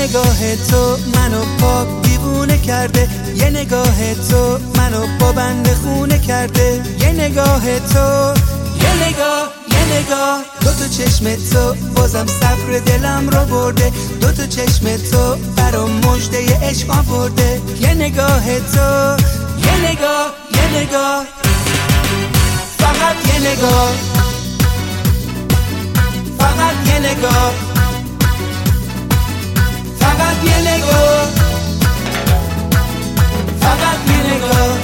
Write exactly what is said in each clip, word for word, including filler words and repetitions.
نگاه تو منو پاک دیوونه کرده، یه نگاه تو منو با بنده خونه کرده. یه نگاه تو، یه نگاه، یه نگاه، دو تا چشم تو بازم صبر دلم رو برده. دو تا چشم تو برام مژده عشق آورده. یه نگاه تو، یه نگاه، یه نگاه، فقط یه نگاه، فقط یه نگاه، فقط یه نگاه، فقط یه نگاه.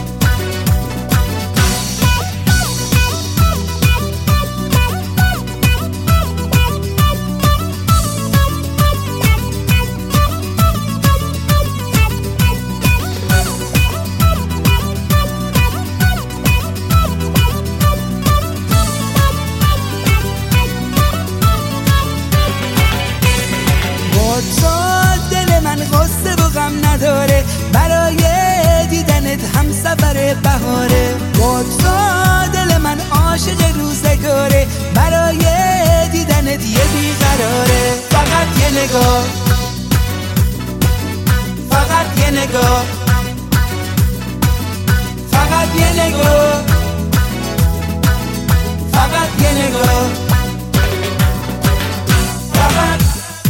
دل من غصه و غم نداره، برای دیدنت هم سفر بهاره. با تو دل من عاشق روزگاره، برای دیدنت یه بیقراره. فقط یه نگاه، فقط یه نگاه، فقط یه نگاه، فقط یه نگاه، فقط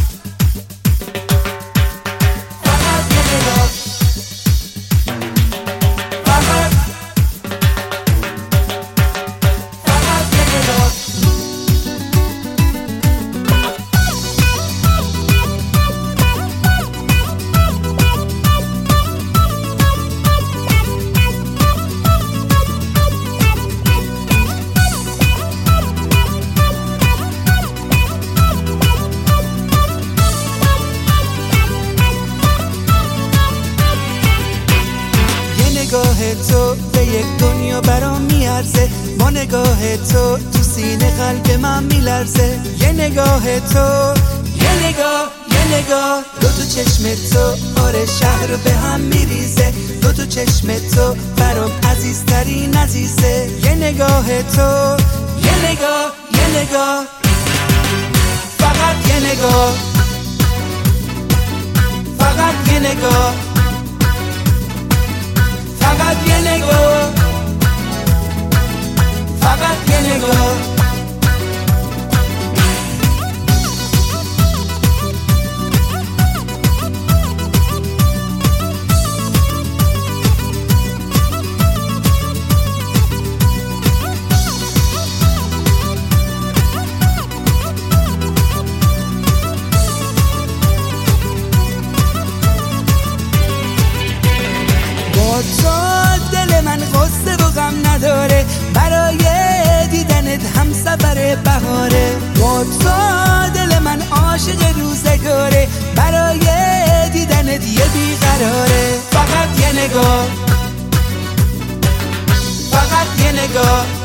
نگاه تو به یک دنیا برام میارزه. با نگاه تو تو سینه قلب من میلرزه. یه نگاه تو، یه نگاه، یه نگاه، دو تا چشم تو آره شهر به هم میریزه. دو تا چشم تو برام عزیزترین عزیزه. یه نگاه تو، یه نگاه، یه نگاه، فقط یه نگاه، فقط یه نگاه، فقط یه نگاه، فقط یه نگاه. با تو دل من غصه و غم نداره، برای دیدنت هم سفر بهاره. با تو دل من عاشق روزگاره، برای دیدنت یه بیقراره. فقط یه نگاه، فقط یه نگاه،